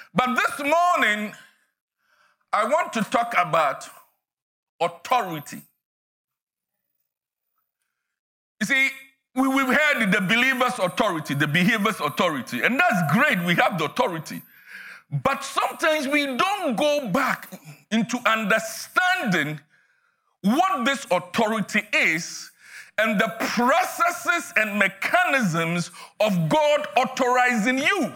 But this morning, I want to talk about authority. You see, we've heard the believer's authority, the believer's authority, and that's great. We have the authority. But sometimes we don't go back into understanding what this authority is and the processes and mechanisms of God authorizing you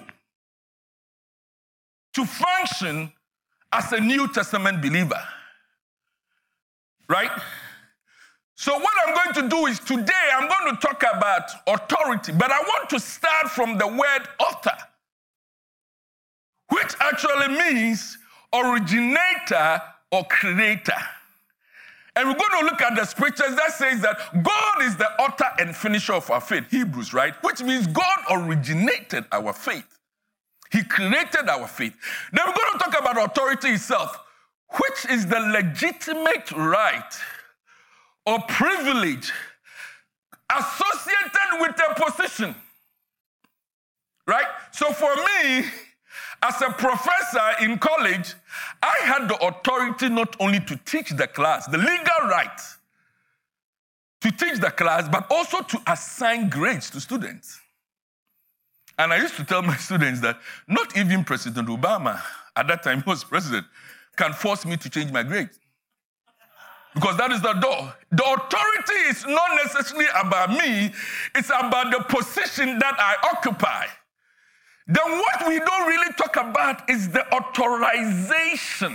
to function as a New Testament believer. Right? So what I'm going to do is today I'm going to talk about authority, but I want to start from the word author, which actually means originator or creator. And we're going to look at the scriptures that says that God is the author and finisher of our faith, Hebrews, right? Which means God originated our faith. He created our faith. Then we're going to talk about authority itself, which is the legitimate right or privilege associated with a position, right? So for me, as a professor in college, I had the authority not only to teach the class, the legal right to teach the class, but also to assign grades to students. And I used to tell my students that not even President Obama, at that time he was president, can force me to change my grade. Because that is the door. The authority is not necessarily about me, it's about the position that I occupy. Then what we don't really talk about is the authorization,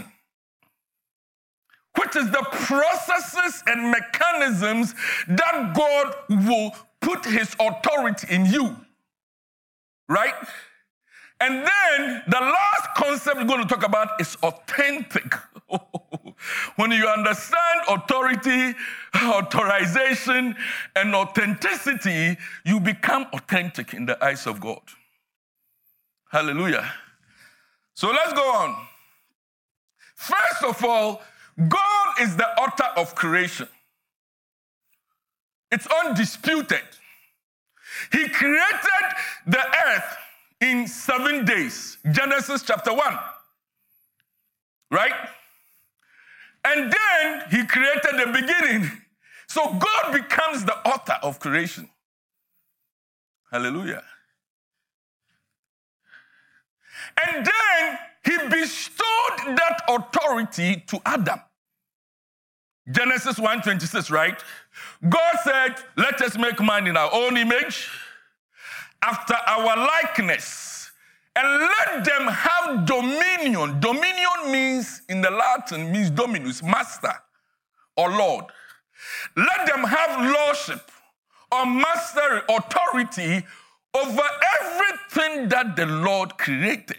which is the processes and mechanisms that God will put his authority in you. Right? And then the last concept we're going to talk about is authentic. When you understand authority, authorization, and authenticity, you become authentic in the eyes of God. Hallelujah. So let's go on. First of all, God is the author of creation. It's undisputed. He created the earth in 7 days. Genesis chapter 1. Right? And then he created the beginning. So God becomes the author of creation. Hallelujah. And then he bestowed that authority to Adam. Genesis 1:26, right? God said, let us make man in our own image, after our likeness, and let them have dominion. Dominion means, in the Latin, means dominus, master or Lord. Let them have lordship or mastery, authority over everything that the Lord created.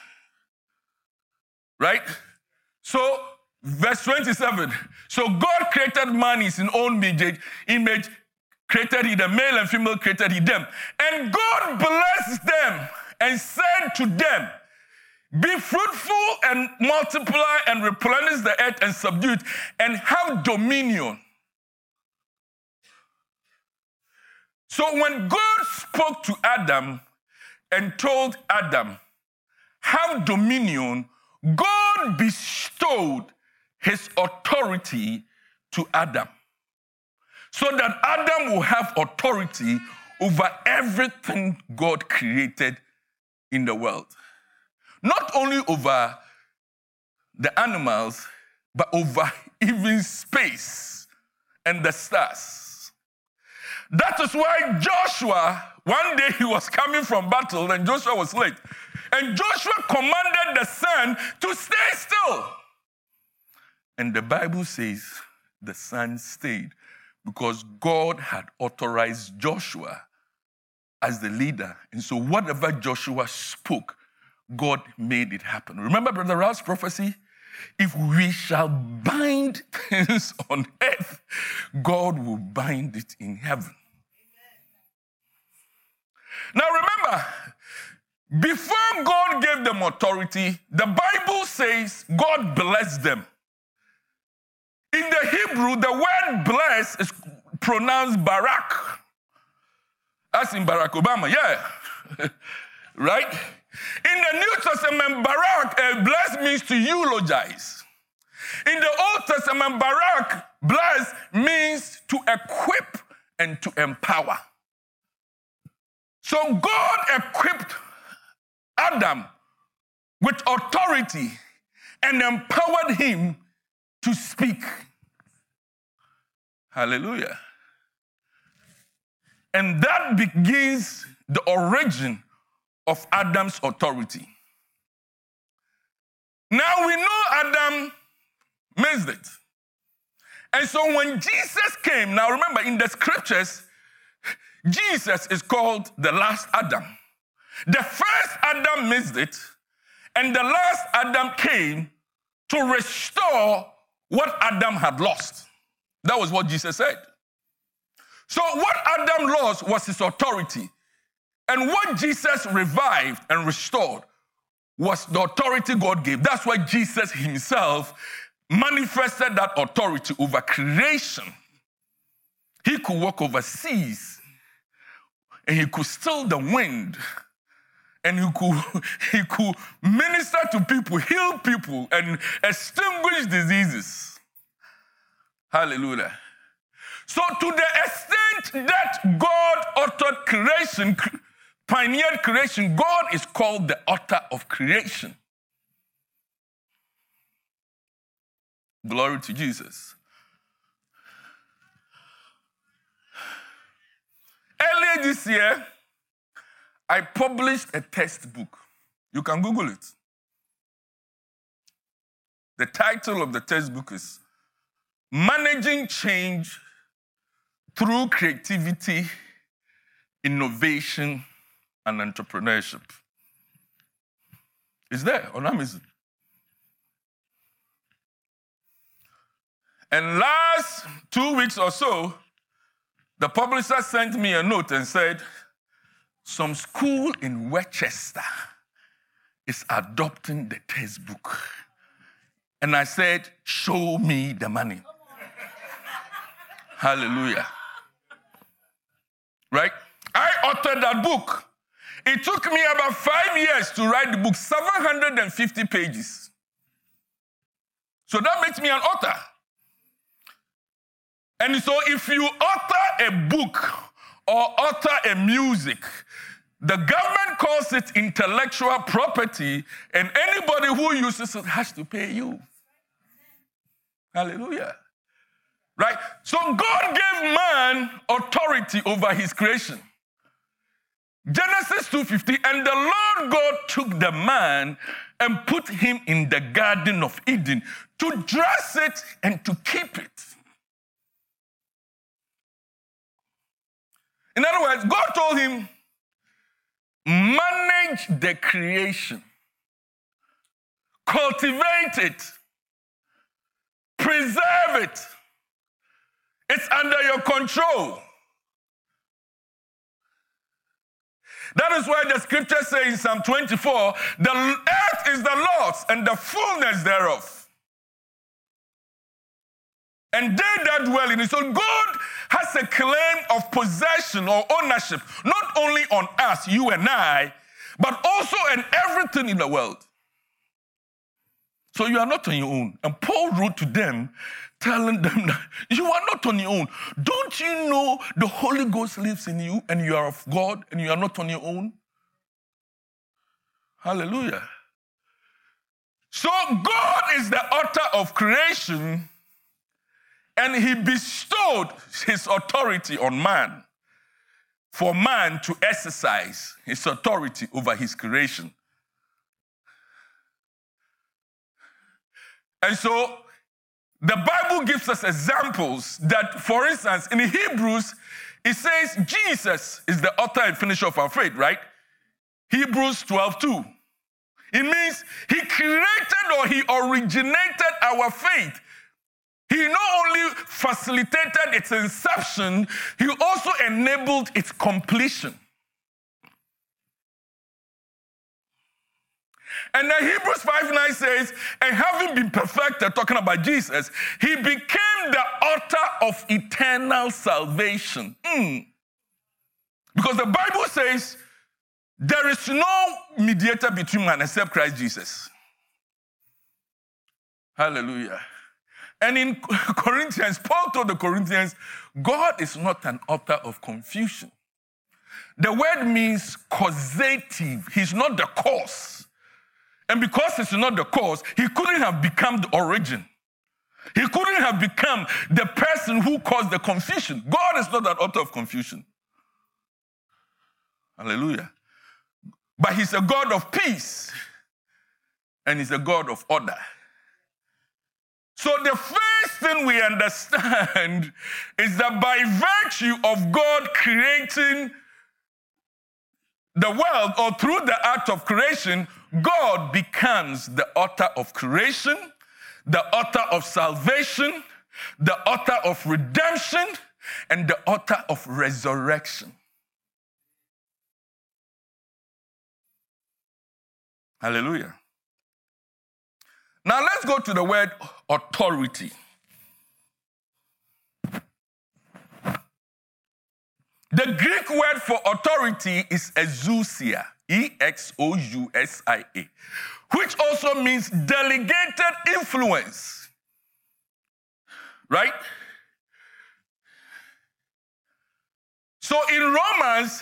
Right? So, verse 27. So God created man in his own image, created he, the male and female created he them. And God blessed them and said to them, be fruitful and multiply and replenish the earth and subdue it and have dominion. So when God spoke to Adam and told Adam, have dominion, God bestowed his authority to Adam, so that Adam will have authority over everything God created in the world. Not only over the animals, but over even space and the stars. That is why Joshua, one day he was coming from battle and Joshua was late. And Joshua commanded the sun to stay still. And the Bible says the sun stayed because God had authorized Joshua as the leader. And so whatever Joshua spoke, God made it happen. Remember Brother Ralph's prophecy? If we shall bind things on earth, God will bind it in heaven. Now remember, before God gave them authority, the Bible says God blessed them. In the Hebrew, the word bless is pronounced Barak. As in Barack Obama, yeah. Right? In the New Testament, Barak, bless means to eulogize. In the Old Testament, Barak, bless means to equip and to empower. So God equipped Adam with authority and empowered him to speak. Hallelujah. And that begins the origin of Adam's authority. Now we know Adam missed it. And so when Jesus came, now remember in the scriptures, Jesus is called the last Adam. The first Adam missed it, and the last Adam came to restore what Adam had lost. That was what Jesus said. So what Adam lost was his authority. And what Jesus revived and restored was the authority God gave. That's why Jesus himself manifested that authority over creation. He could walk over seas, and he could still the wind, and he could minister to people, heal people, and extinguish diseases. Hallelujah. So to the extent that God authored creation, pioneered creation, God is called the author of creation. Glory to Jesus. Earlier this year, I published a textbook. You can Google it. The title of the textbook is Managing Change Through Creativity, Innovation, and Entrepreneurship. It's there on Amazon. And last 2 weeks or so, the publisher sent me a note and said, some school in Westchester is adopting the textbook. And I said, show me the money. Hallelujah. Right? I authored that book. It took me about 5 years to write the book, 750 pages. So that makes me an author. And so if you author a book or author a music, the government calls it intellectual property, and anybody who uses it has to pay you. Hallelujah. Right? So God gave man authority over his creation. Genesis 2:50, and the Lord God took the man and put him in the Garden of Eden to dress it and to keep it. In other words, God told him, manage the creation, cultivate it, preserve it. It's under your control. That is why the scripture says in Psalm 24, the earth is the Lord's and the fullness thereof, and they that dwell in it. So God has a claim of possession or ownership, not only on us, you and I, but also in everything in the world. So you are not on your own. And Paul wrote to them, telling them that you are not on your own. Don't you know the Holy Ghost lives in you and you are of God and you are not on your own? Hallelujah. So God is the author of creation, and he bestowed his authority on man for man to exercise his authority over his creation. And so the Bible gives us examples that, for instance, in Hebrews, it says Jesus is the author and finisher of our faith, right? Hebrews 12:2. It means he created or he originated our faith. He not only facilitated its inception, he also enabled its completion. And then Hebrews 5:9 says, and having been perfected, talking about Jesus, he became the author of eternal salvation. Because the Bible says, There is no mediator between man except Christ Jesus. Hallelujah. And in Corinthians, Paul told the Corinthians, God is not an author of confusion. The word means causative. He's not the cause. And because he's not the cause, he couldn't have become the origin. He couldn't have become the person who caused the confusion. God is not an author of confusion. Hallelujah. But he's a God of peace. And he's a God of order. So the first thing we understand is that by virtue of God creating the world, or through the act of creation, God becomes the author of creation, the author of salvation, the author of redemption, and the author of resurrection. Hallelujah. Now let's go to the word authority. The Greek word for authority is exousia, E-X-O-U-S-I-A, which also means delegated influence. Right? So in Romans,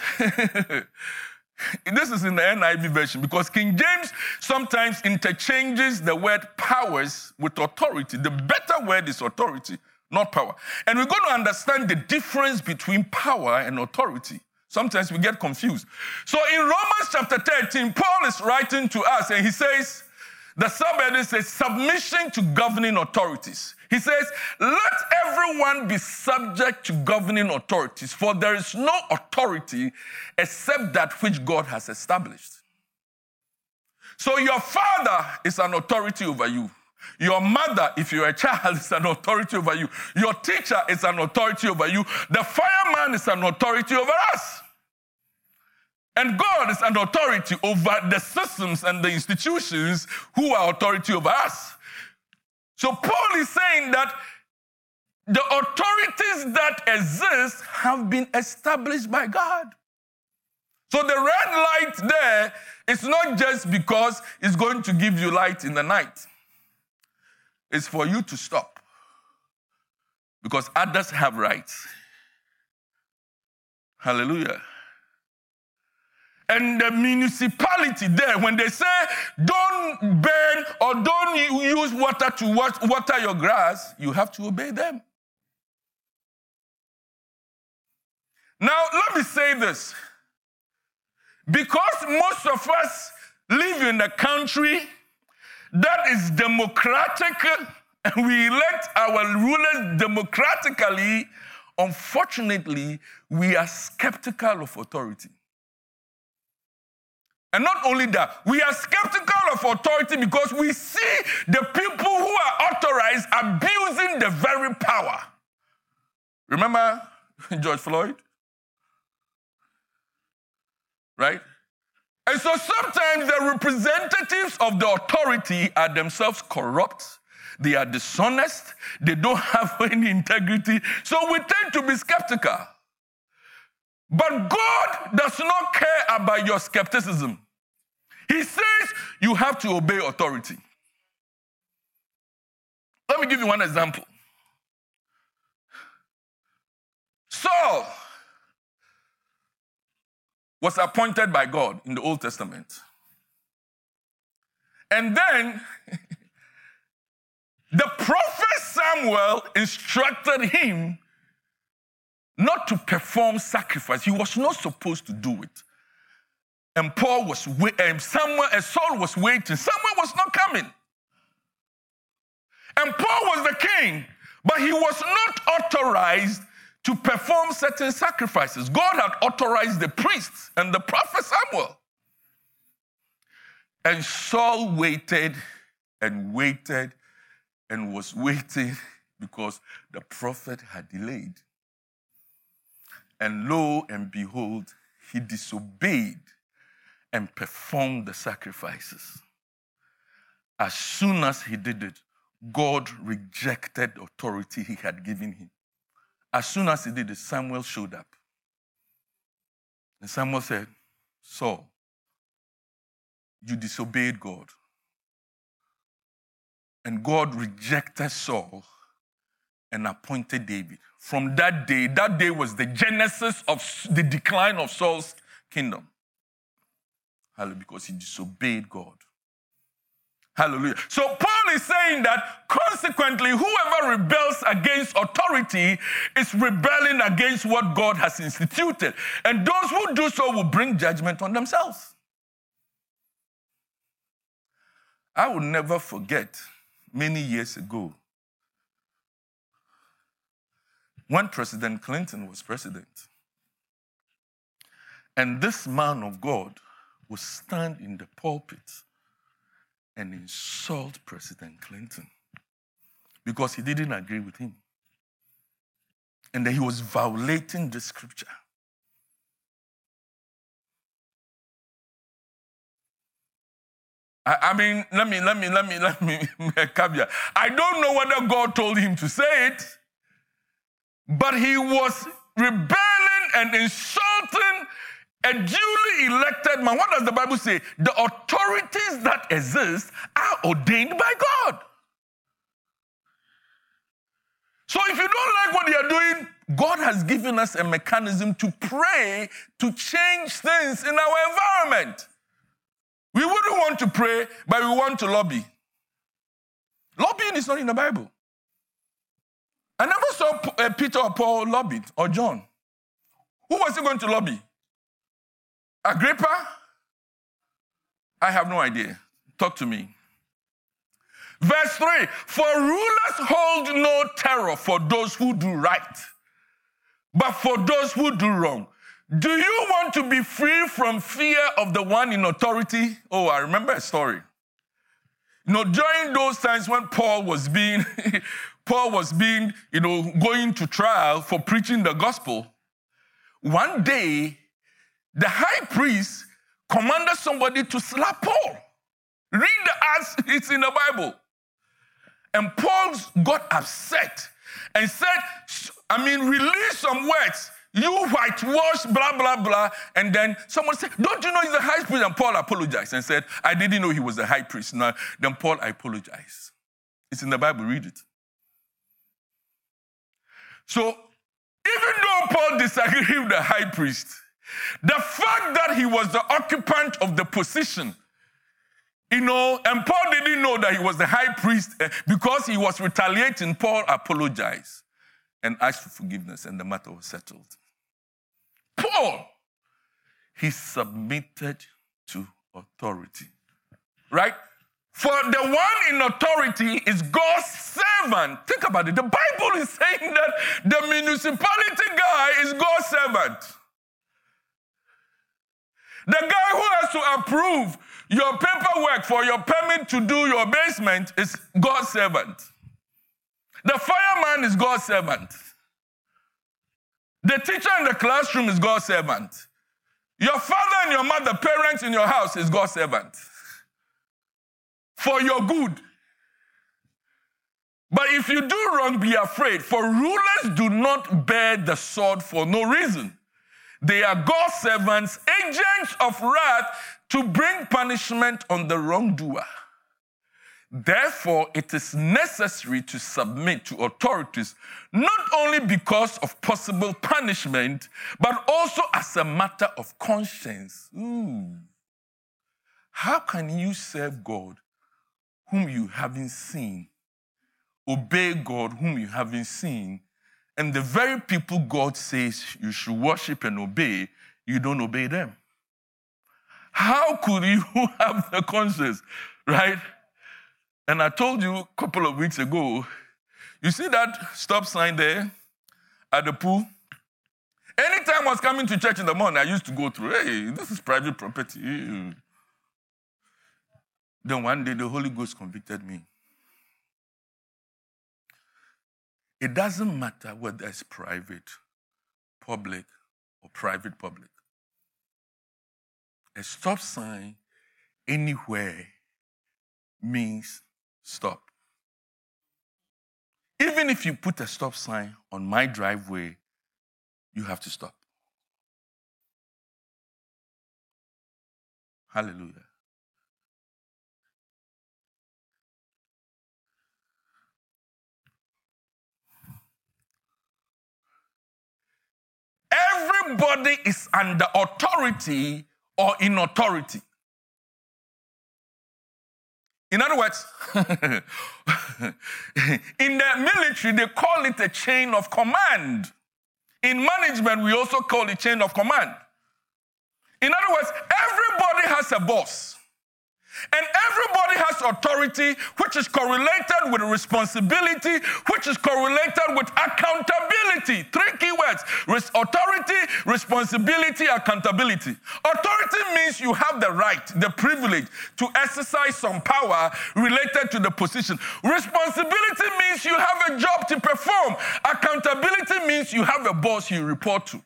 this is in the NIV version, because King James sometimes interchanges the word powers with authority. The better word is authority, not power. And we're going to understand the difference between power and authority. Sometimes we get confused. So in Romans chapter 13, Paul is writing to us, and he says, the subheading says, submission to governing authorities. He says, let everyone be subject to governing authorities, for there is no authority except that which God has established. So your father is an authority over you. Your mother, if you're a child, is an authority over you. Your teacher is an authority over you. The fireman is an authority over us. And God is an authority over the systems and the institutions who are authority over us. So Paul is saying that the authorities that exist have been established by God. So the red light there is not just because it's going to give you light in the night. It's for you to stop. Because others have rights. Hallelujah. And the municipality there, when they say don't burn or don't use water to water your grass, you have to obey them. Now, let me say this. Because most of us live in a country that is democratic, and we elect our rulers democratically, unfortunately, we are skeptical of authority. And not only that, we are skeptical of authority because we see the people who are authorized abusing the very power. Remember George Floyd? Right? And so sometimes the representatives of the authority are themselves corrupt. They are dishonest. They don't have any integrity. So we tend to be skeptical. But God does not care about your skepticism. He says you have to obey authority. Let me give you one example. Saul was appointed by God in the Old Testament. And then the prophet Samuel instructed him not to perform sacrifice. He was not supposed to do it. And Saul was waiting. Samuel was not coming. And Paul was the king, but he was not authorized to perform certain sacrifices. God had authorized the priests and the prophet Samuel. And Saul waited and waited and was waiting because the prophet had delayed. And lo and behold, he disobeyed and performed the sacrifices. As soon as he did it, God rejected the authority he had given him. As soon as he did it, Samuel showed up. And Samuel said, Saul, you disobeyed God. And God rejected Saul and appointed David. From that day was the genesis of the decline of Saul's kingdom. Hallelujah, because he disobeyed God. Hallelujah. So Paul is saying that consequently, whoever rebels against authority is rebelling against what God has instituted. And those who do so will bring judgment on themselves. I will never forget many years ago when President Clinton was president. And this man of God would stand in the pulpit and insult President Clinton because he didn't agree with him. And that he was violating the scripture. I mean, let me caveat. I don't know whether God told him to say it, but he was rebelling and insulting a duly elected man. What does the Bible say? The authorities that exist are ordained by God. So if you don't like what you're doing, God has given us a mechanism to pray to change things in our environment. We wouldn't want to pray, but we want to lobby. Lobbying is not in the Bible. I never saw Peter or Paul lobbied, or John. Who was he going to lobby? Agrippa? I have no idea. Talk to me. Verse 3, for rulers hold no terror for those who do right, but for those who do wrong. Do you want to be free from fear of the one in authority? Oh, I remember a story. During those times when Paul was being, going to trial for preaching the gospel, one day, the high priest commanded somebody to slap Paul. Read the acts, it's in the Bible. And Paul got upset and said, release some words. You whitewash, blah, blah, blah. And then someone said, don't you know he's the high priest? And Paul apologized and said, I didn't know he was the high priest. Now, then Paul apologized. It's in the Bible, read it. So, even though Paul disagreed with the high priest, the fact that he was the occupant of the position, and Paul didn't know that he was the high priest because he was retaliating, Paul apologized and asked for forgiveness, and the matter was settled. Paul, he submitted to authority, right? For the one in authority is God's servant. Think about it. The Bible is saying that the municipality guy is God's servant. The guy who has to approve your paperwork for your permit to do your basement is God's servant. The fireman is God's servant. The teacher in the classroom is God's servant. Your father and your mother, parents in your house, is God's servant. For your good. But if you do wrong, be afraid, for rulers do not bear the sword for no reason. They are God's servants, agents of wrath to bring punishment on the wrongdoer. Therefore, it is necessary to submit to authorities, not only because of possible punishment, but also as a matter of conscience. How can you serve God whom you haven't seen, obey God whom you haven't seen, and the very people God says you should worship and obey, you don't obey them? How could you have the conscience, right? And I told you a couple of weeks ago, you see that stop sign there at the pool? Anytime I was coming to church in the morning, I used to go through, hey, this is private property. Then one day, the Holy Ghost convicted me. It doesn't matter whether it's private, public, or private, public. A stop sign anywhere means stop. Even if you put a stop sign on my driveway, you have to stop. Hallelujah. everybody is under authority or in authority. In other words, in the military, they call it a chain of command. In management, we also call it chain of command. In other words, everybody has a boss. And everybody has authority, which is correlated with responsibility, which is correlated with accountability. 3 key words: authority, responsibility, accountability. Authority means you have the right, the privilege to exercise some power related to the position. Responsibility means you have a job to perform. Accountability means you have a boss you report to.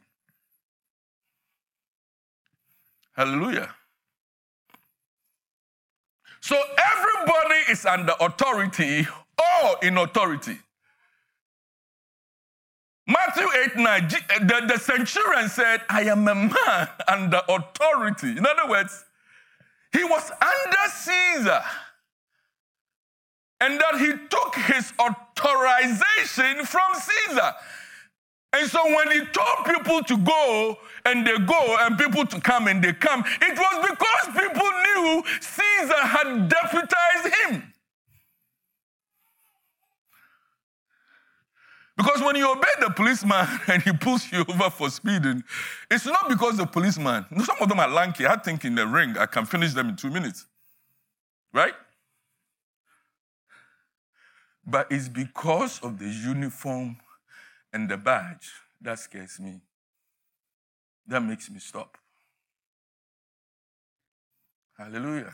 Hallelujah. So everybody is under authority or in authority. Matthew 8:9, the centurion said, I am a man under authority. In other words, he was under Caesar. And that he took his authorization from Caesar. And so when he told people to go, and they go, and people to come, and they come, it was because people knew Caesar had deputized him. Because when you obey the policeman and he pulls you over for speeding, it's not because the policeman, some of them are lanky. I think in the ring, I can finish them in 2 minutes. Right? But it's because of the uniform and the badge that scares me. That makes me stop. Hallelujah.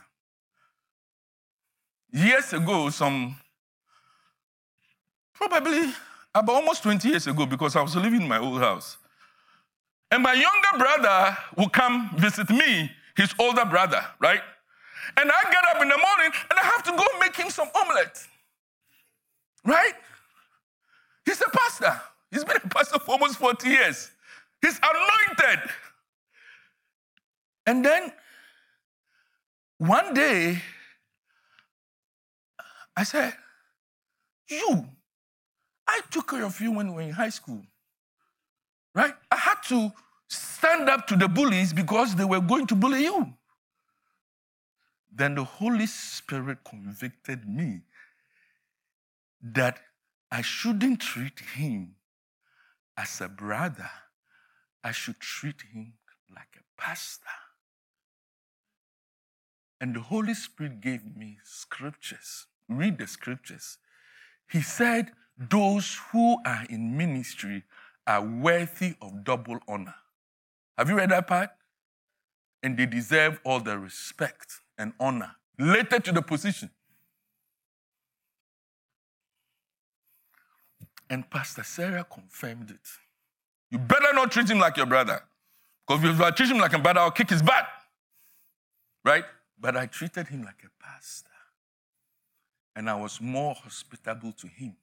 Years ago, probably about almost 20 years ago, because I was living in my old house. And my younger brother would come visit me, his older brother, right? And I get up in the morning and I have to go make him some omelette. Right? He's a pastor. He's been a pastor for almost 40 years. He's anointed. And then one day, I said, I took care of you when we were in high school. Right? I had to stand up to the bullies because they were going to bully you. Then the Holy Spirit convicted me that I shouldn't treat him as a brother. I should treat him like a pastor. And the Holy Spirit gave me scriptures. Read the scriptures. He said, those who are in ministry are worthy of double honor. Have you read that part? And they deserve all the respect and honor related to the position. And Pastor Sarah confirmed it. You better not treat him like your brother. Because if I treat him like a brother, I'll kick his butt. Right? But I treated him like a pastor. And I was more hospitable to him.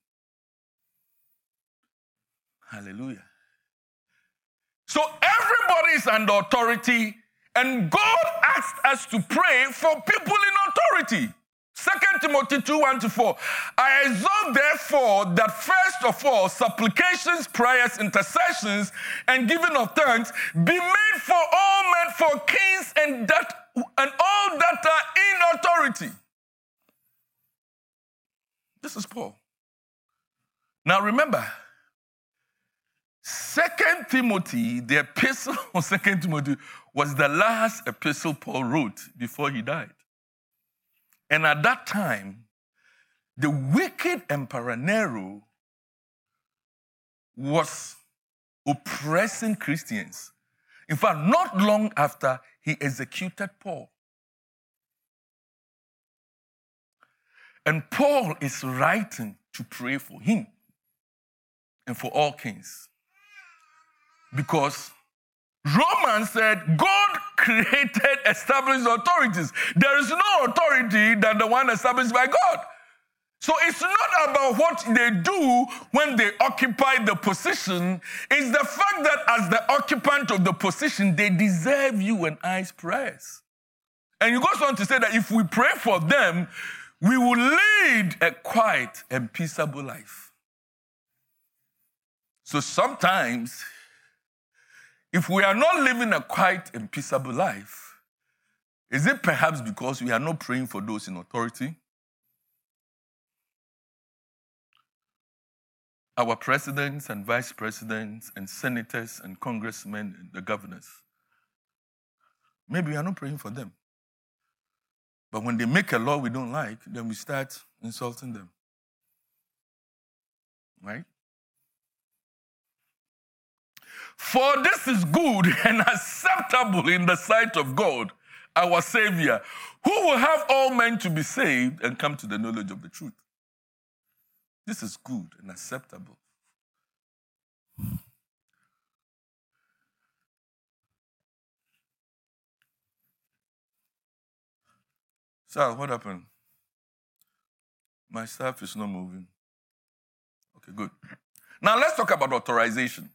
Hallelujah. So everybody is under authority, and God asked us to pray for people in authority. 2 Timothy 2:1-4. I exhort, therefore, that first of all, supplications, prayers, intercessions, and giving of thanks be made for all men, for kings, and all that are in authority. This is Paul. Now remember, 2 Timothy, the epistle of 2 Timothy, was the last epistle Paul wrote before he died. And at that time, the wicked Emperor Nero was oppressing Christians. In fact, not long after, he executed Paul. And Paul is writing to pray for him and for all kings. Because Romans said God created established authorities. There is no authority than the one established by God. So it's not about what they do when they occupy the position. It's the fact that as the occupant of the position, they deserve you and I's prayers. And he goes on to say that if we pray for them, we will lead a quiet and peaceable life. So sometimes If we are not living a quiet and peaceable life, is it perhaps because we are not praying for those in authority? Our presidents and vice presidents and senators and congressmen and the governors. Maybe we are not praying for them. But when they make a law we don't like, then we start insulting them. Right? For this is good and acceptable in the sight of God, our Savior, who will have all men to be saved and come to the knowledge of the truth. This is good and acceptable. Sal, what happened? My staff is not moving. Okay, good. Now let's talk about authorization.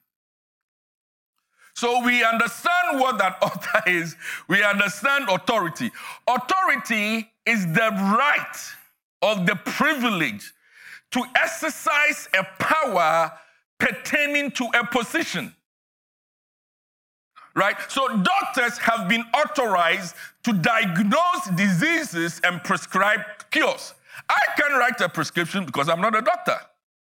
So we understand what that author is. We understand authority. Authority is the right or the privilege to exercise a power pertaining to a position. Right? So doctors have been authorized to diagnose diseases and prescribe cures. I can write a prescription because I'm not a doctor.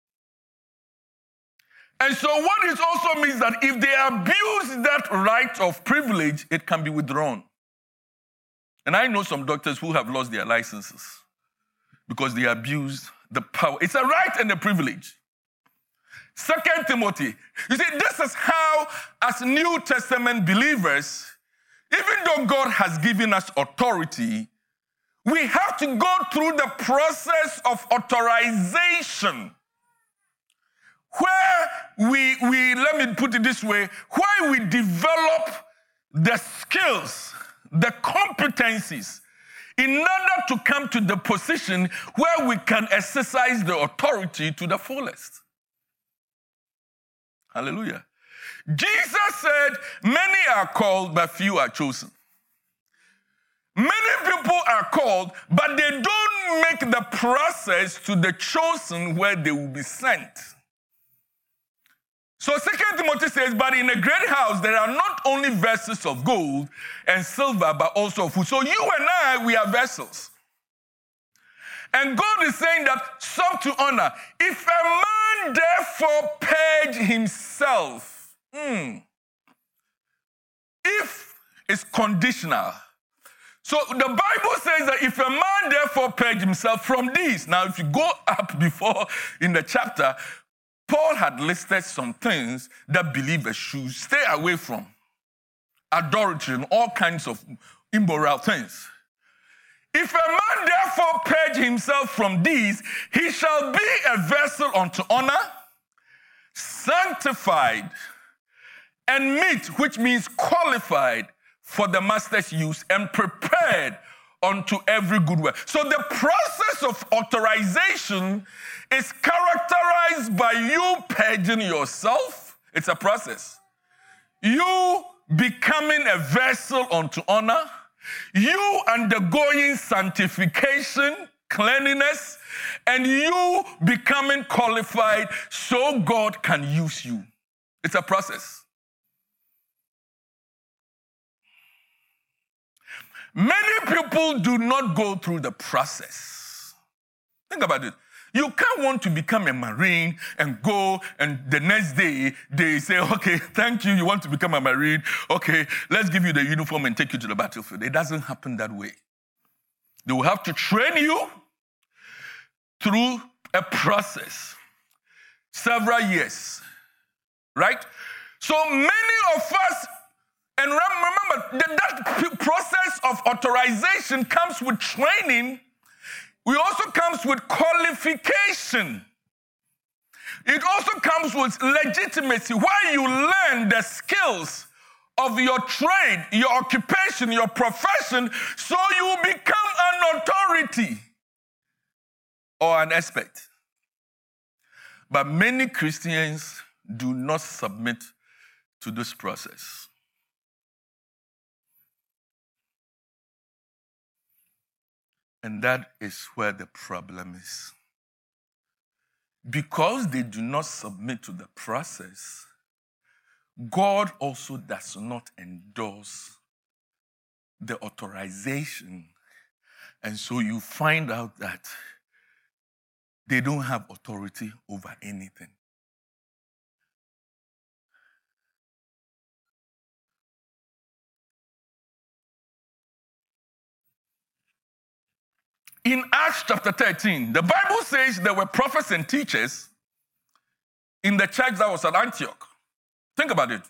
And so what it also means that if they abuse that right of privilege, it can be withdrawn. And I know some doctors who have lost their licenses because they abused the power. It's a right and a privilege. 2 Timothy. You see, this is how, as New Testament believers, even though God has given us authority, we have to go through the process of authorization. Where we let me put it this way, where we develop the skills, the competencies, in order to come to the position where we can exercise the authority to the fullest. Hallelujah. Jesus said, many are called, but few are chosen. Many people are called, but they don't make the process to the chosen where they will be sent. So 2 Timothy says, but in a great house there are not only vessels of gold and silver, but also of food. So you and I, we are vessels. And God is saying that some to honor. If a man therefore purge himself, if it's conditional. So the Bible says that if a man therefore purge himself from these. Now if you go up before in the chapter, Paul had listed some things that believers should stay away from. Adultery and all kinds of immoral things. If a man therefore purge himself from these, he shall be a vessel unto honor, sanctified, and meet, which means qualified for the master's use and prepared unto every good work. So the process of authorization is characterized by you purging yourself. It's a process. You becoming a vessel unto honor, you undergoing sanctification, cleanliness, and you becoming qualified so God can use you. It's a process. Many people do not go through the process. Think about it. You can't want to become a Marine and go, and the next day they say, okay, thank you, you want to become a Marine. Okay, let's give you the uniform and take you to the battlefield. It doesn't happen that way. They will have to train you through a process, several years, right? So many of us, and remember, that process of authorization comes with training. It also comes with qualification. It also comes with legitimacy, where you learn the skills of your trade, your occupation, your profession, so you become an authority or an expert. But many Christians do not submit to this process. And that is where the problem is. Because they do not submit to the process, God also does not endorse the authorization. And so you find out that they don't have authority over anything. In Acts chapter 13, the Bible says there were prophets and teachers in the church that was at Antioch. Think about it.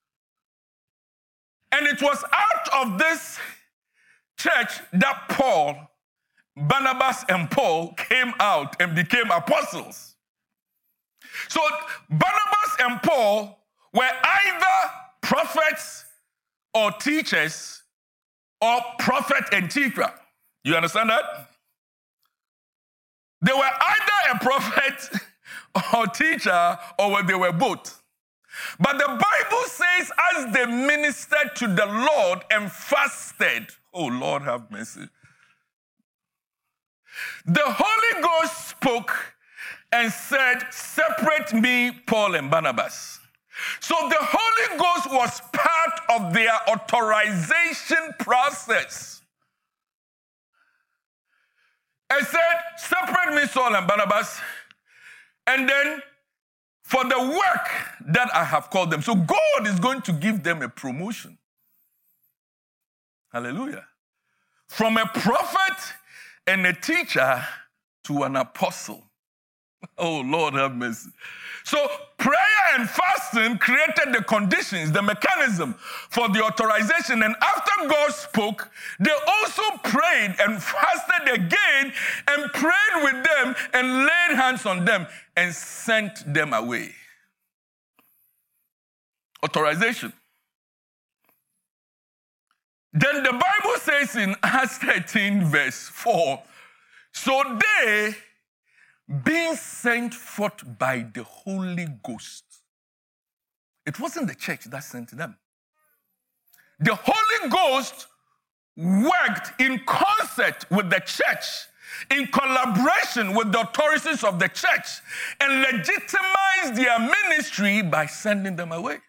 And it was out of this church that Paul, Barnabas, and Paul came out and became apostles. So Barnabas and Paul were either prophets or teachers or prophet and teacher. You understand that? They were either a prophet or teacher, or they were both. But the Bible says, as they ministered to the Lord and fasted, oh Lord have mercy, the Holy Ghost spoke and said, separate me, Paul and Barnabas. So the Holy Ghost was part of their authorization process. I said, separate me, Saul and Barnabas, and then for the work that I have called them. So God is going to give them a promotion. Hallelujah. From a prophet and a teacher to an apostle. Oh, Lord have mercy. So prayer and fasting created the conditions, the mechanism for the authorization. And after God spoke, they also prayed and fasted again and prayed with them and laid hands on them and sent them away. Authorization. Then the Bible says in Acts 13 verse 4, so they, being sent forth by the Holy Ghost. It wasn't the church that sent them. The Holy Ghost worked in concert with the church, in collaboration with the authorities of the church, and legitimized their ministry by sending them away.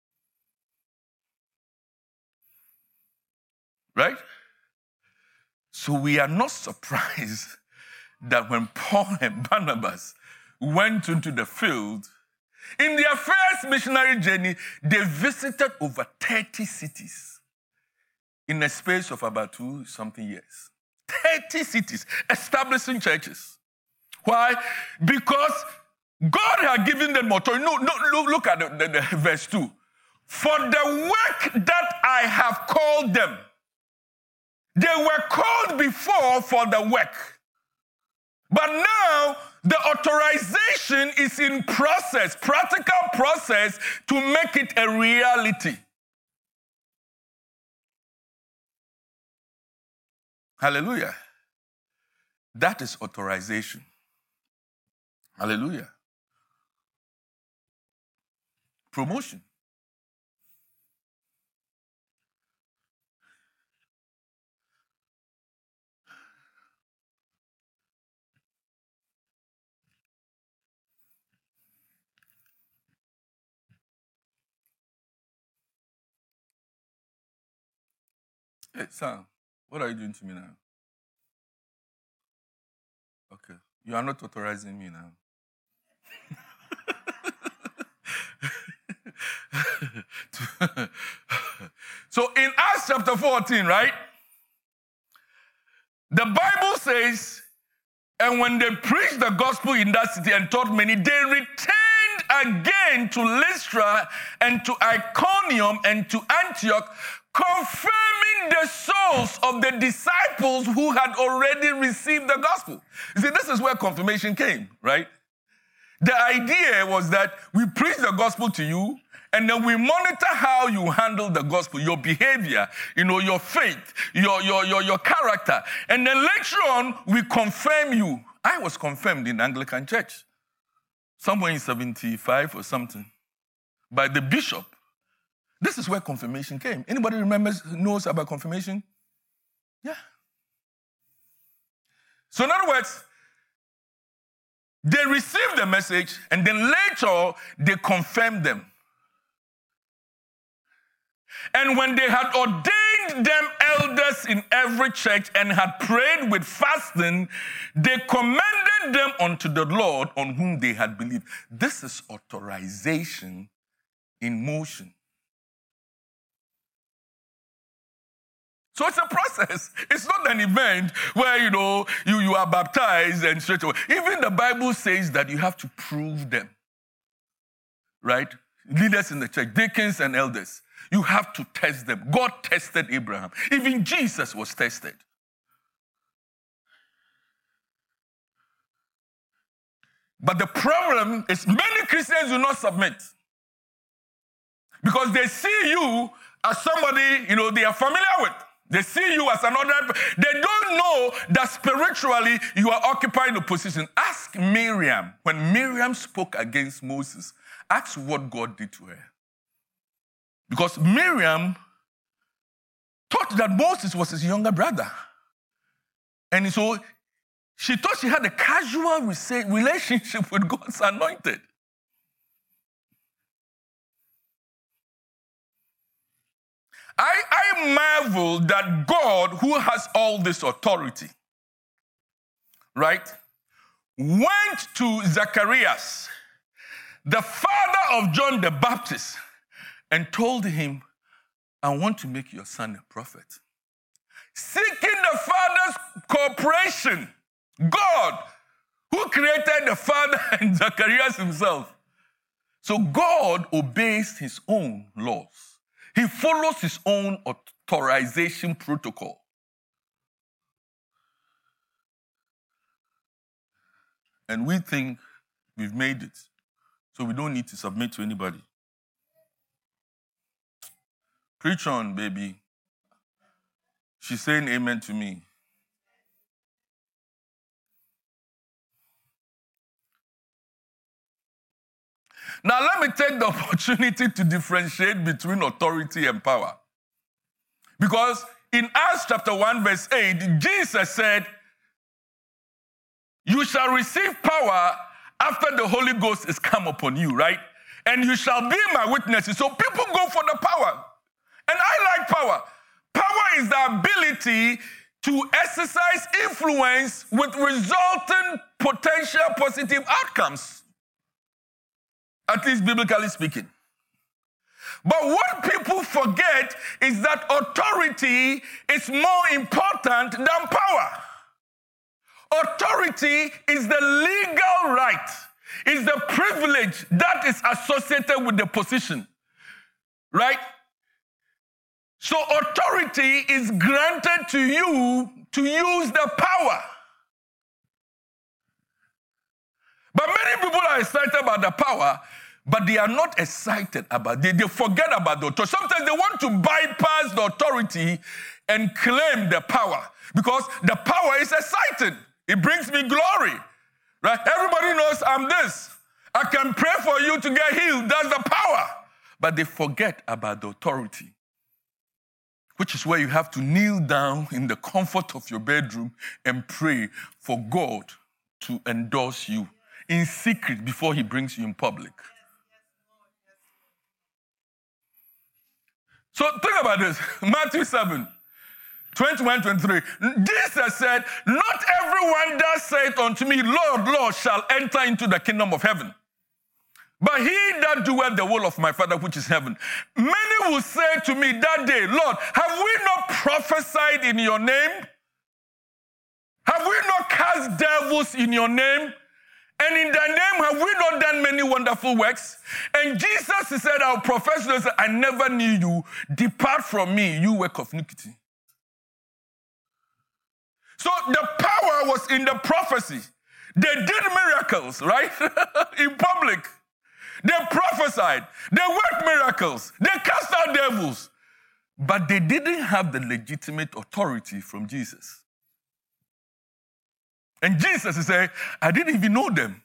Right? So we are not surprised that when Paul and Barnabas went into the field, in their first missionary journey, they visited over 30 cities in a space of about 2-something years. 30 cities, establishing churches. Why? Because God had given them authority. Look at the verse 2. For the work that I have called them. They were called before for the work. But now, the authorization is in process, practical process, to make it a reality. Hallelujah. That is authorization. Hallelujah. Promotion. Hey, Sam, what are you doing to me now? Okay. You are not authorizing me now. So in Acts chapter 14, right? The Bible says, and when they preached the gospel in that city and taught many, they returned again to Lystra and to Iconium and to Antioch, confirming the souls of the disciples who had already received the gospel. You see, this is where confirmation came, right? The idea was that we preach the gospel to you, and then we monitor how you handle the gospel, your behavior, your faith, your character. And then later on, we confirm you. I was confirmed in Anglican Church, somewhere in 75 or something, by the bishop. This is where confirmation came. Anybody knows about confirmation? Yeah. So in other words, they received the message, and then later they confirmed them. And when they had ordained them elders in every church and had prayed with fasting, they commended them unto the Lord on whom they had believed. This is authorization in motion. So it's a process. It's not an event where, you are baptized and straight away. Even the Bible says that you have to prove them. Right? Leaders in the church, deacons and elders. You have to test them. God tested Abraham. Even Jesus was tested. But the problem is many Christians do not submit. Because they see you as somebody, they are familiar with. They see you as another. They don't know that spiritually you are occupying a position. Ask Miriam. When Miriam spoke against Moses, ask what God did to her. Because Miriam thought that Moses was his younger brother. And so she thought she had a casual relationship with God's anointed. I marvel that God, who has all this authority, right, went to Zacharias, the father of John the Baptist, and told him, I want to make your son a prophet. Seeking the father's cooperation. God, who created the father and Zacharias himself. So God obeys his own laws. He follows his own authorization protocol. And we think we've made it. So we don't need to submit to anybody. Preach on, baby. She's saying amen to me. Now, let me take the opportunity to differentiate between authority and power. Because in Acts chapter 1, verse 8, Jesus said, you shall receive power after the Holy Ghost is come upon you, right? And you shall be my witnesses. So people go for the power. And I like power. Power is the ability to exercise influence with resulting potential positive outcomes. At least biblically speaking. But what people forget is that authority is more important than power. Authority is the legal right, is the privilege that is associated with the position, right? So authority is granted to you to use the power. But many people are excited about the power, but they are not excited about it. They forget about the authority. Sometimes they want to bypass the authority and claim the power because the power is exciting. It brings me glory. Right? Everybody knows I'm this. I can pray for you to get healed. That's the power. But they forget about the authority, which is where you have to kneel down in the comfort of your bedroom and pray for God to endorse you in secret before he brings you in public. So think about this. Matthew 7, 21, 23. Jesus said, not everyone that saith unto me, Lord, Lord, shall enter into the kingdom of heaven, but he that doeth the will of my Father which is heaven. Many will say to me that day, Lord, have we not prophesied in your name? Have we not cast devils in your name? And in thy name have we not done many wonderful works? And Jesus said, I'll profess this, I never knew you. Depart from me, you work of iniquity. So the power was in the prophecy. They did miracles, right? In public. They prophesied. They worked miracles. They cast out devils. But they didn't have the legitimate authority from Jesus. And Jesus is saying, I didn't even know them.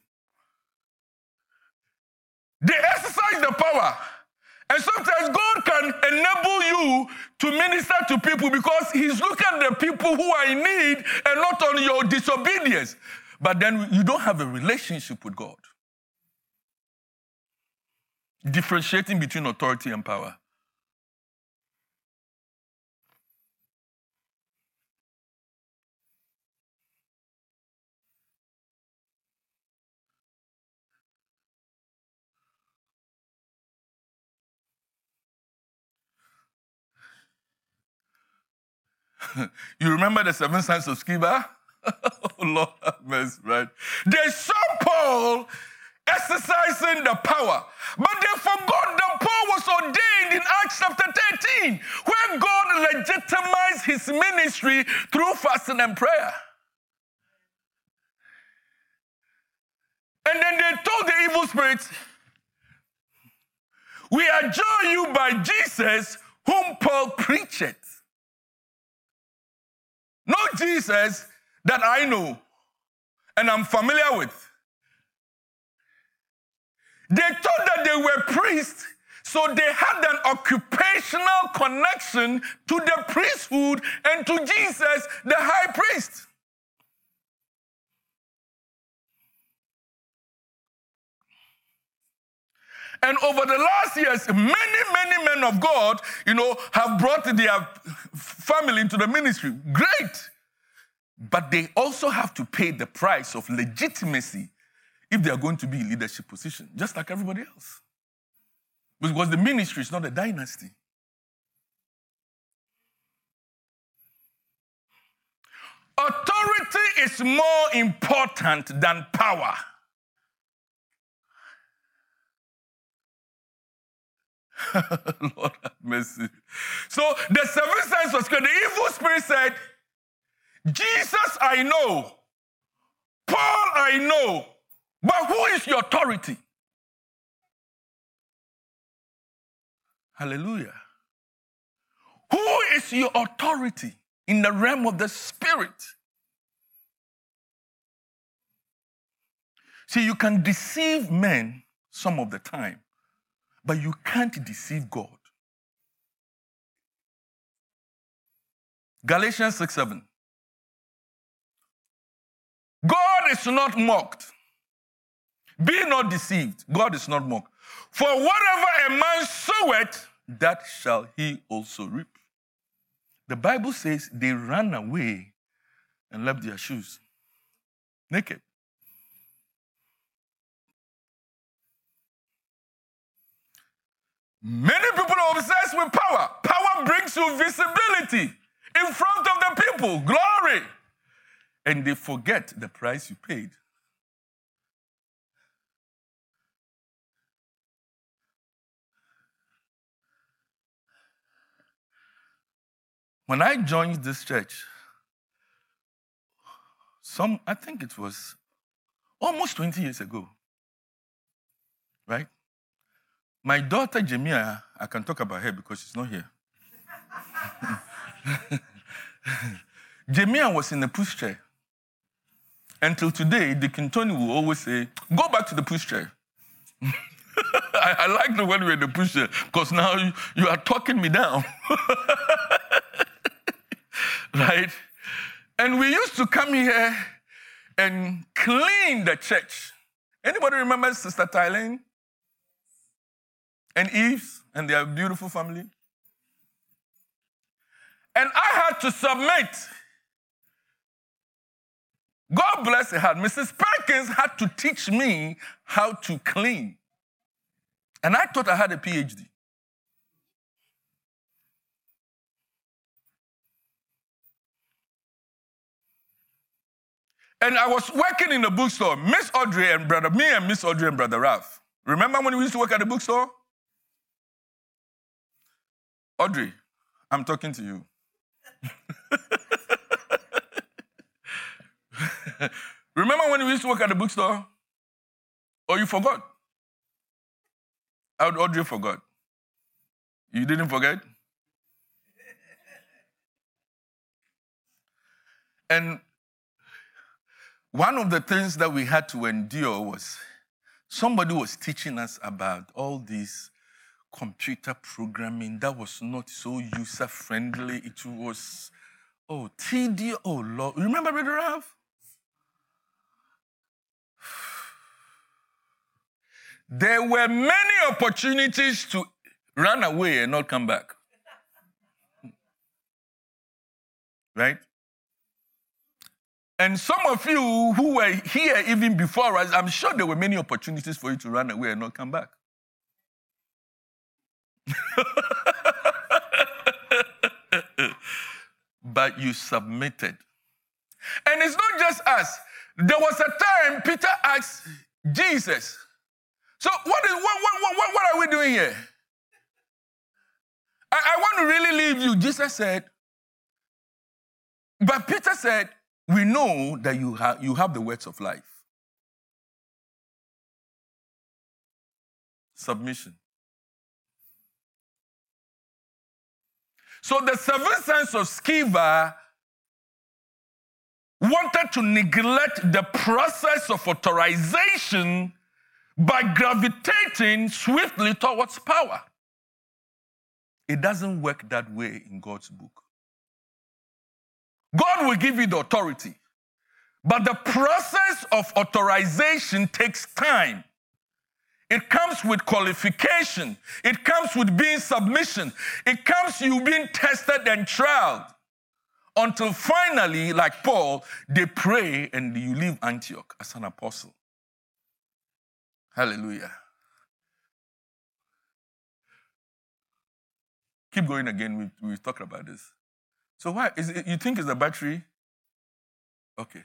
They exercise the power. And sometimes God can enable you to minister to people because he's looking at the people who are in need and not on your disobedience. But then you don't have a relationship with God. Differentiating between authority and power. You remember the 7 sons of Sceva? Oh, Lord have mercy, right? They saw Paul exercising the power, but they forgot that Paul was ordained in Acts chapter 13, where God legitimized his ministry through fasting and prayer. And then they told the evil spirits, we adjure you by Jesus, whom Paul preacheth. Not Jesus that I know and I'm familiar with. They thought that they were priests, so they had an occupational connection to the priesthood and to Jesus, the high priest. And over the last years, many men of God, have brought their family into the ministry. Great. But they also have to pay the price of legitimacy if they are going to be in leadership position, just like everybody else. Because the ministry is not a dynasty. Authority is more important than power. Lord have mercy. So the 7 sons of Sceva, the evil spirit said, Jesus I know, Paul I know, but who is your authority? Hallelujah. Who is your authority in the realm of the spirit? See, you can deceive men some of the time, but you can't deceive God. Galatians 6:7. God is not mocked. Be not deceived. God is not mocked. For whatever a man soweth, that shall he also reap. The Bible says they ran away and left their shoes naked. Many people are obsessed with power. Power brings you visibility in front of the people, glory. And they forget the price you paid. When I joined this church, I think it was almost 20 years ago, right? My daughter, Jemia, I can talk about her because she's not here. Jemia was in the pushchair. Until today, Deacon Tony will always say, go back to the pushchair. I like the when we're in the pushchair because now you are talking me down. Right? And we used to come here and clean the church. Anybody remember Sister Tylene? And Eves and their beautiful family? And I had to submit. God bless her heart. Mrs. Perkins had to teach me how to clean. And I thought I had a PhD. And I was working in the bookstore. Miss Audrey and Miss Audrey and Brother Ralph. Remember when we used to work at the bookstore? Audrey, I'm talking to you. Remember when we used to work at the bookstore? Or you forgot? Audrey forgot. You didn't forget? And one of the things that we had to endure was somebody was teaching us about all this computer programming that was not so user-friendly. It was, tedious. Oh, Lord. Remember Brother Ralph? There were many opportunities to run away and not come back. Right? And some of you who were here even before us, I'm sure there were many opportunities for you to run away and not come back. but you submitted. And it's not just us. There was a time Peter asked Jesus, so what are we doing here? I want to really leave you. Jesus said, but Peter said, we know that you have the words of life. Submission. So the seventh sons of Sceva wanted to neglect the process of authorization by gravitating swiftly towards power. It doesn't work that way in God's book. God will give you the authority, but the process of authorization takes time. It comes with qualification. It comes with being submission. It comes you being tested and trialed until finally, like Paul, they pray and you leave Antioch as an apostle. Hallelujah. Keep going again. We've talked about this. So why? You think it's the battery? Okay.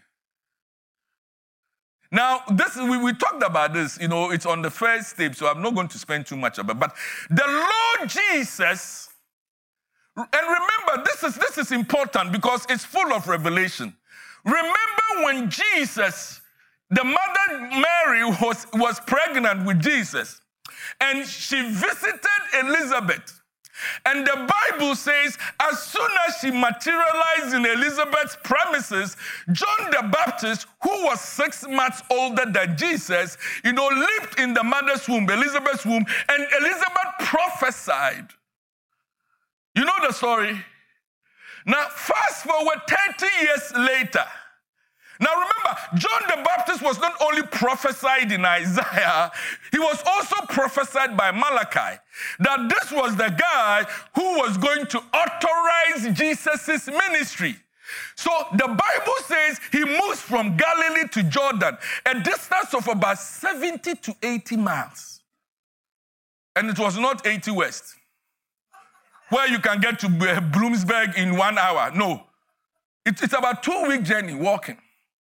Now, we talked about this. It's on the first tape, so I'm not going to spend too much about it. But the Lord Jesus, and remember, this is important because it's full of revelation. Remember when Jesus, the mother Mary was pregnant with Jesus, and she visited Elizabeth. And the Bible says, as soon as she materialized in Elizabeth's premises, John the Baptist, who was 6 months older than Jesus, leaped in the mother's womb, Elizabeth's womb, and Elizabeth prophesied. You know the story? Now, fast forward 30 years later. Now remember, John the Baptist was not only prophesied in Isaiah, he was also prophesied by Malachi, that this was the guy who was going to authorize Jesus' ministry. So the Bible says he moves from Galilee to Jordan, a distance of about 70 to 80 miles. And it was not 80 West, where you can get to Bloomsburg in 1 hour. No, it's about 2-week journey walking.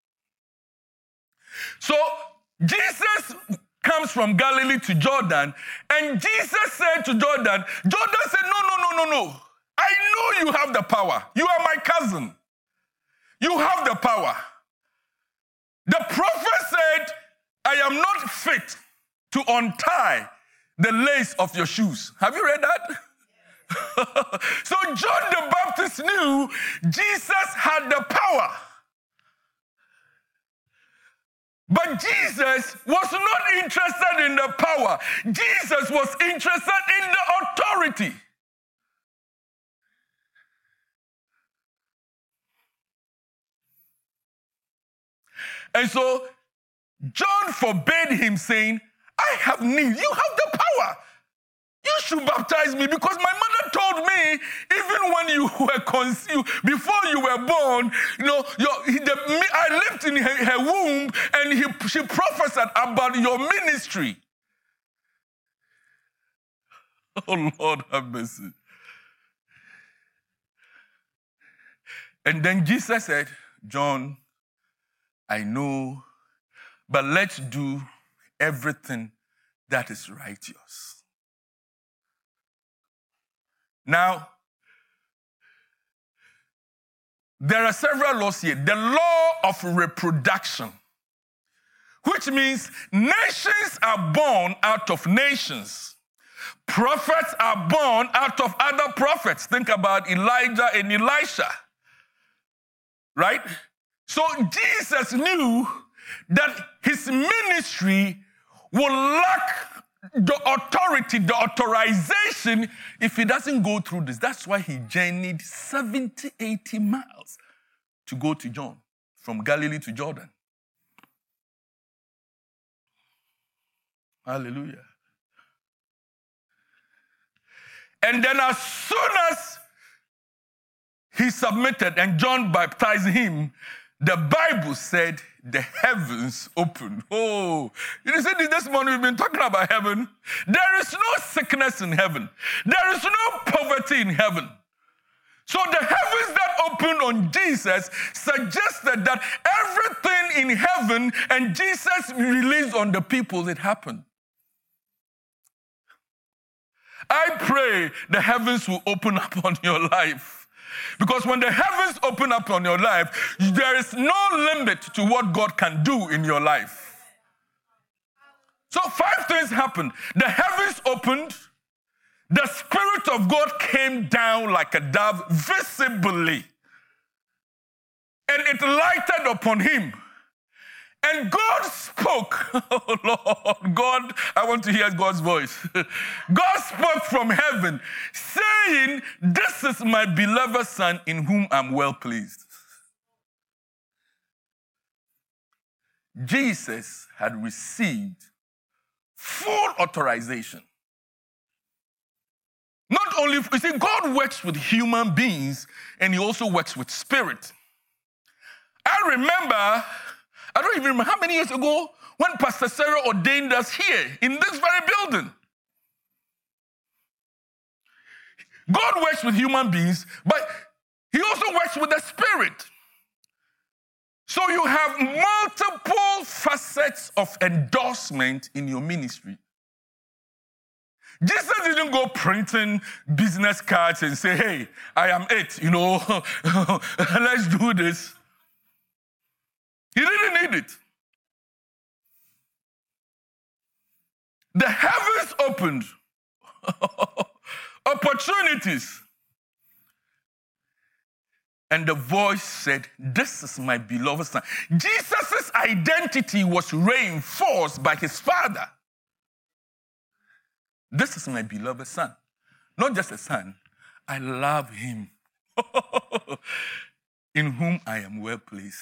So Jesus comes from Galilee to Jordan, and Jesus said to Jordan said, no. I know you have the power. You are my cousin. You have the power. The prophet said, I am not fit to untie the lace of your shoes. Have you read that? So John the Baptist knew Jesus had the power. But Jesus was not interested in the power. Jesus was interested in the authority. And so John forbade him, saying, I have need. You have the power. You should baptize me because my mother told me, even when you were conceived, before you were born, I lived in her womb and she prophesied about your ministry. Oh, Lord, have mercy. And then Jesus said, John, I know, but let's do everything that is righteous. Now, there are several laws here. The law of reproduction, which means nations are born out of nations. Prophets are born out of other prophets. Think about Elijah and Elisha, right? So Jesus knew that his ministry will lack the authority, the authorization, if he doesn't go through this. That's why he journeyed 70, 80 miles to go to John, from Galilee to Jordan. Hallelujah. And then as soon as he submitted and John baptized him, the Bible said the heavens opened. Oh, you see, this morning we've been talking about heaven. There is no sickness in heaven. There is no poverty in heaven. So the heavens that opened on Jesus suggested that everything in heaven and Jesus released on the people, it happened. I pray the heavens will open up on your life. Because when the heavens open up on your life, there is no limit to what God can do in your life. So 5 things happened. The heavens opened. The Spirit of God came down like a dove visibly. And it lighted upon him. And God spoke. Oh, Lord, God, I want to hear God's voice. God spoke from heaven, saying, "This is my beloved Son in whom I'm well pleased." Jesus had received full authorization. Not only, you see, God works with human beings, and he also works with spirit. I remember, I don't even remember how many years ago, when Pastor Sarah ordained us here in this very building. God works with human beings, but he also works with the spirit. So you have multiple facets of endorsement in your ministry. Jesus didn't go printing business cards and say, "Hey, I am it, let's do this." He didn't need it. The heavens opened. Opportunities. And the voice said, "This is my beloved Son." Jesus' identity was reinforced by his Father. This is my beloved Son. Not just a son. I love him. In whom I am well pleased.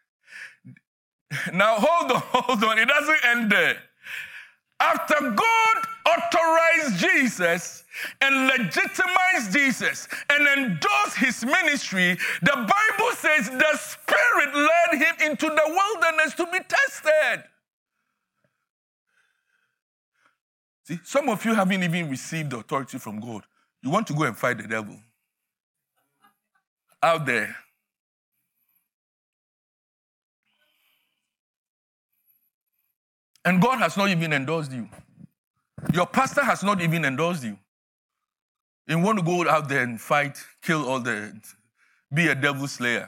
Now, hold on. It doesn't end there. After God authorized Jesus and legitimized Jesus and endorsed his ministry, the Bible says the Spirit led him into the wilderness to be tested. See, some of you haven't even received the authority from God. You want to go and fight the devil out there. And God has not even endorsed you. Your pastor has not even endorsed you. You want to go out there and fight, kill all be a devil slayer.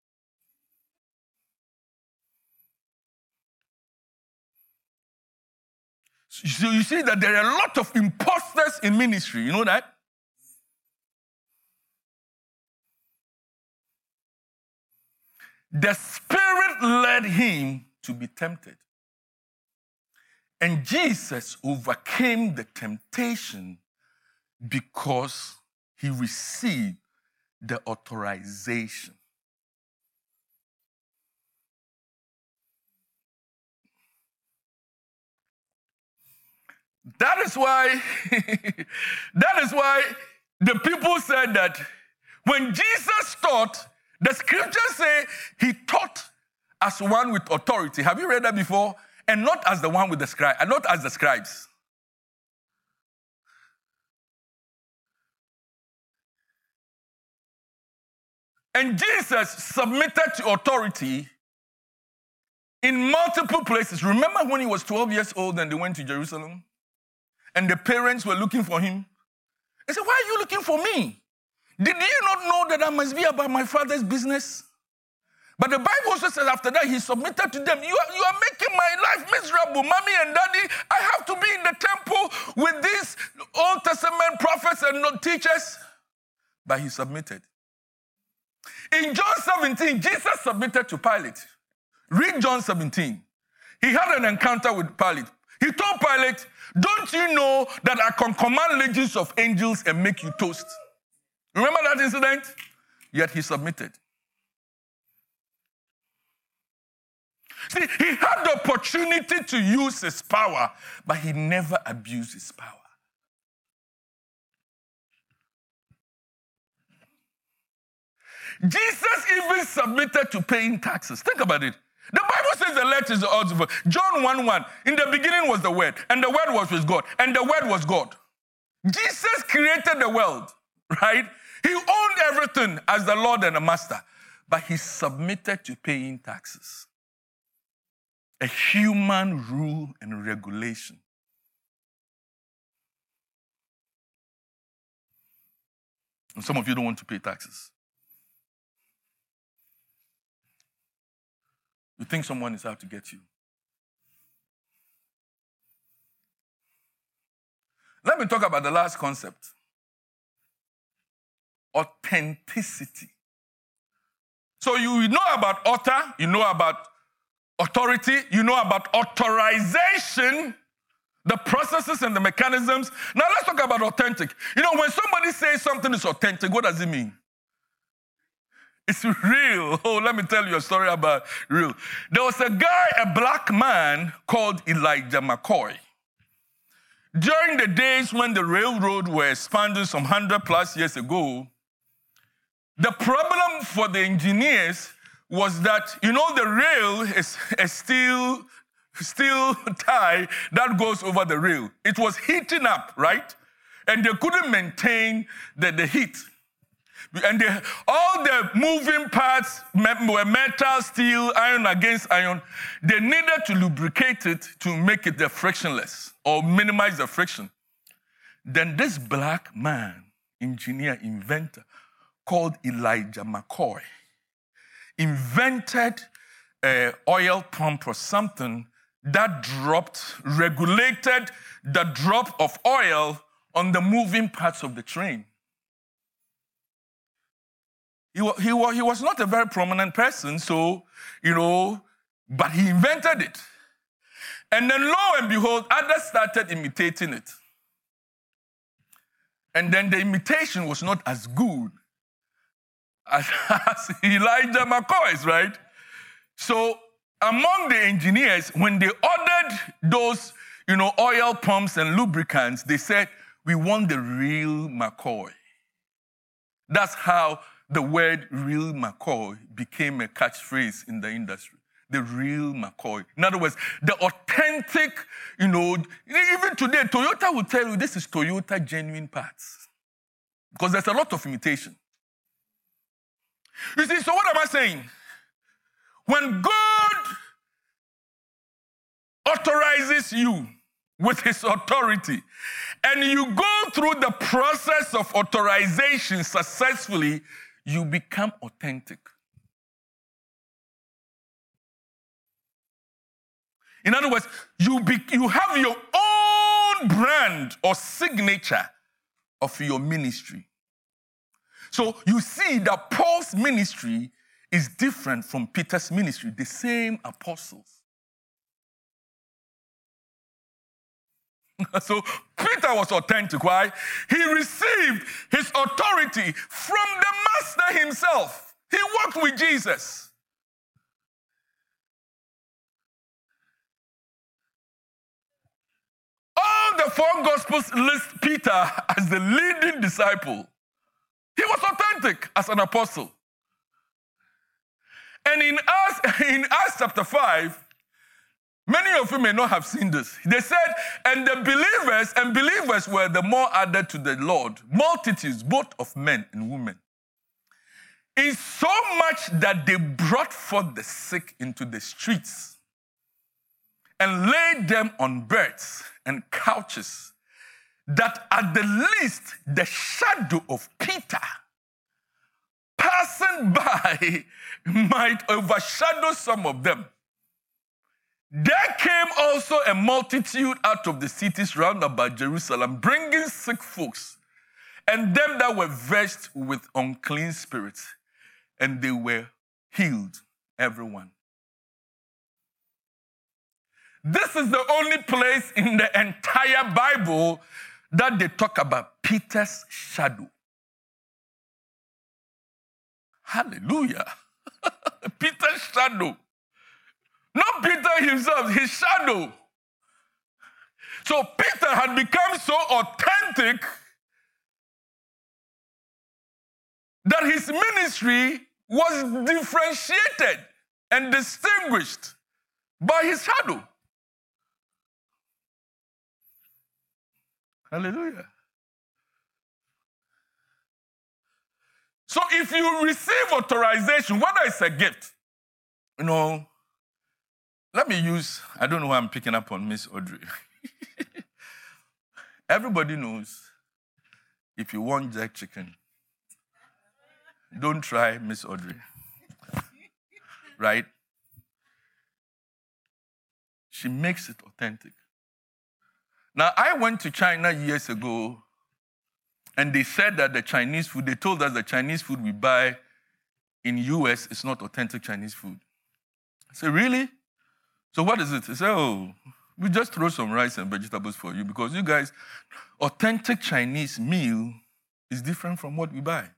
So you see that there are a lot of imposters in ministry. You know that? The Spirit led him to be tempted. And Jesus overcame the temptation because he received the authorization. That is why the people said that when Jesus taught, the scriptures say he taught as one with authority. Have you read that before? And not as the one with the scribe, and not as the scribes. And Jesus submitted to authority in multiple places. Remember when he was 12 years old and they went to Jerusalem? And the parents were looking for him. They said, "Why are you looking for me? Did you not know that I must be about my Father's business?" But the Bible also says after that, he submitted to them. You are making my life miserable, Mommy and Daddy. I have to be in the temple with these Old Testament prophets and teachers. But he submitted. In John 17, Jesus submitted to Pilate. Read John 17. He had an encounter with Pilate. He told Pilate, "Don't you know that I can command legions of angels and make you toast?" Remember that incident? Yet he submitted. See, he had the opportunity to use his power, but he never abused his power. Jesus even submitted to paying taxes. Think about it. The Bible says the letter is the ultimate. John 1:1, in the beginning was the Word, and the Word was with God, and the Word was God. Jesus created the world, right? He owned everything as the Lord and the master, but he submitted to paying taxes. A human rule and regulation. And some of you don't want to pay taxes. You think someone is out to get you. Let me talk about the last concept. Authenticity. So you know about author, you know about authority, you know about authorization, the processes and the mechanisms. Now let's talk about authentic. You know, when somebody says something is authentic, what does it mean? It's real. Oh, let me tell you a story about real. There was a guy, a black man called Elijah McCoy. During the days when the railroad were expanding some 100+ years ago, the problem for the engineers was that, you know, the rail is a steel tie that goes over the rail. It was heating up, right? And they couldn't maintain the heat. And all the moving parts were metal, steel, iron against iron. They needed to lubricate it to make it frictionless or minimize the friction. Then this black man, engineer, inventor, called Elijah McCoy, invented an oil pump or something that regulated the drop of oil on the moving parts of the train. He was not a very prominent person, so, you know, but he invented it. And then lo and behold, others started imitating it. And then the imitation was not as good as Elijah McCoy's, right? So among the engineers, when they ordered those, you know, oil pumps and lubricants, they said, we want the real McCoy. That's how the word real McCoy became a catchphrase in the industry. The real McCoy. In other words, the authentic, you know, even today, Toyota will tell you this is Toyota genuine parts. Because there's a lot of imitation. You see, so what am I saying? When God authorizes you with his authority, and you go through the process of authorization successfully, you become authentic. In other words, you have your own brand or signature of your ministry. So you see that Paul's ministry is different from Peter's ministry, the same apostles. So Peter was authentic. Why? He received his authority from the master himself. He walked with Jesus. All the 4 Gospels list Peter as the leading disciple. He was authentic as an apostle. And in Acts chapter 5, many of you may not have seen this. They said, and the believers were the more added to the Lord, multitudes, both of men and women. In so much that they brought forth the sick into the streets and laid them on beds and couches, that at the least the shadow of Peter passing by might overshadow some of them. There came also a multitude out of the cities round about Jerusalem, bringing sick folks, and them that were vexed with unclean spirits, and they were healed, everyone. This is the only place in the entire Bible that they talk about Peter's shadow. Hallelujah. Peter's shadow. Not Peter himself, his shadow. So Peter had become so authentic that his ministry was differentiated and distinguished by his shadow. Hallelujah. So if you receive authorization, whether it's a gift, let me use, I don't know why I'm picking up on Miss Audrey. Everybody knows if you want jerk chicken, don't try Miss Audrey. Right? She makes it authentic. Now, I went to China years ago, and they said that they told us the Chinese food we buy in US is not authentic Chinese food. I said, really? So what is it? They said, we just throw some rice and vegetables for you because you guys, authentic Chinese meal is different from what we buy.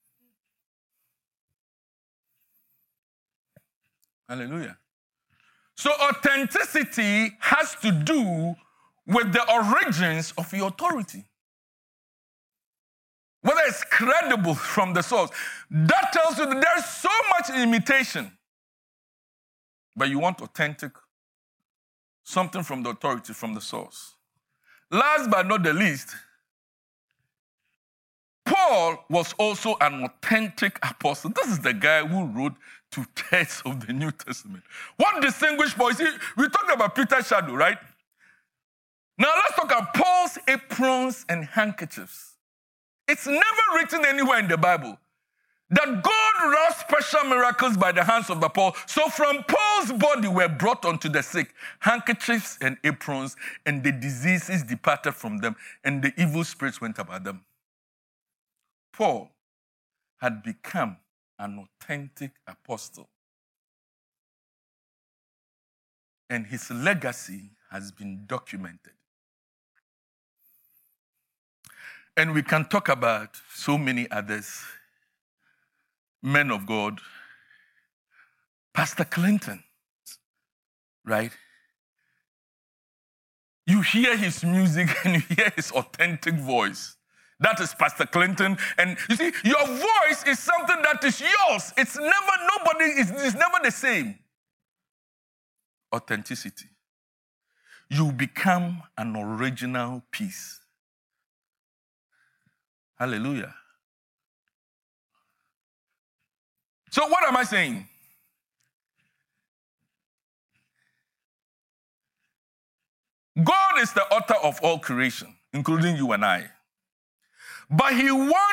Hallelujah. So authenticity has to do with the origins of your authority. Whether it's credible from the source. That tells you that there's so much imitation. But you want authentic, something from the authority, from the source. Last but not the least, Paul was also an authentic apostle. This is the guy who wrote 2/3 of the New Testament. What distinguished Paul? We talked about Peter's shadow, right? Now let's talk about Paul's aprons and handkerchiefs. It's never written anywhere in the Bible that God wrought special miracles by the hands of the Paul. So from Paul's body were brought unto the sick handkerchiefs and aprons, and the diseases departed from them, and the evil spirits went about them. Paul had become an authentic apostle. And his legacy has been documented. And we can talk about so many others. Men of God. Pastor Clinton, right? You hear his music and you hear his authentic voice. That is Pastor Clinton. And you see, your voice is something that is yours. It's never the same. Authenticity. You become an original piece. Hallelujah. So what am I saying? God is the author of all creation, including you and I. But he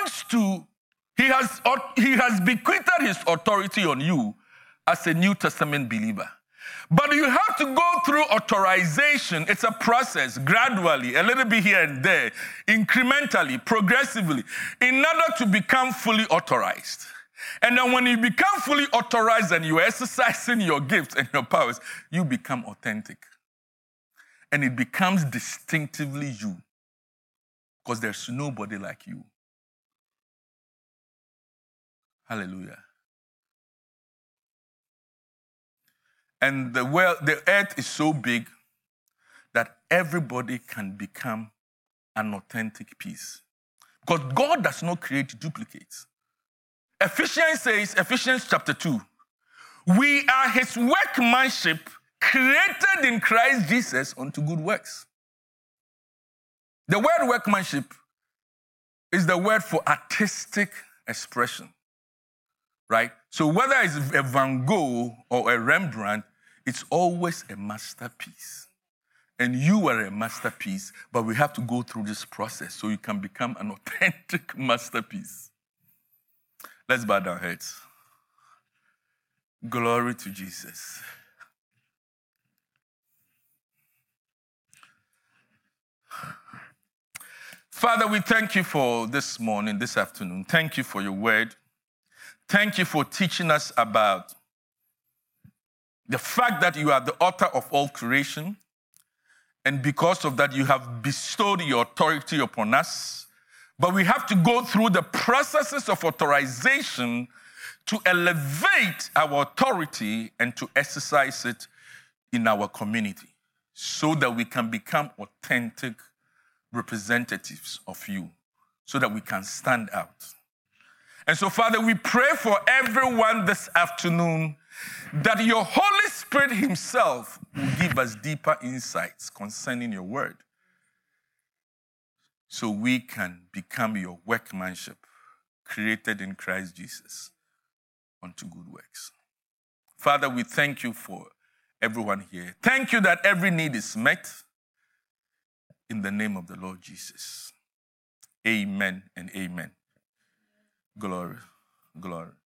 has bequeathed his authority on you as a New Testament believer. But you have to go through authorization. It's a process, gradually, a little bit here and there, incrementally, progressively, in order to become fully authorized. And then when you become fully authorized and you're exercising your gifts and your powers, you become authentic. And it becomes distinctively you. Because there's nobody like you. Hallelujah. And the earth is so big that everybody can become an authentic piece. Because God does not create duplicates. Ephesians says, Ephesians chapter 2, we are his workmanship created in Christ Jesus unto good works. The word workmanship is the word for artistic expression, right? So whether it's a Van Gogh or a Rembrandt, it's always a masterpiece. And you are a masterpiece, but we have to go through this process so you can become an authentic masterpiece. Let's bow our heads. Glory to Jesus. Father, we thank you for this morning, this afternoon. Thank you for your word. Thank you for teaching us about the fact that you are the author of all creation. And because of that, you have bestowed your authority upon us. But we have to go through the processes of authorization to elevate our authority and to exercise it in our community so that we can become authentic representatives of you, so that we can stand out. And so, Father, we pray for everyone this afternoon that your Holy Spirit himself will give us deeper insights concerning your word so we can become your workmanship created in Christ Jesus unto good works. Father, we thank you for everyone here. Thank you that every need is met in the name of the Lord Jesus. Amen and amen. Glory, glory.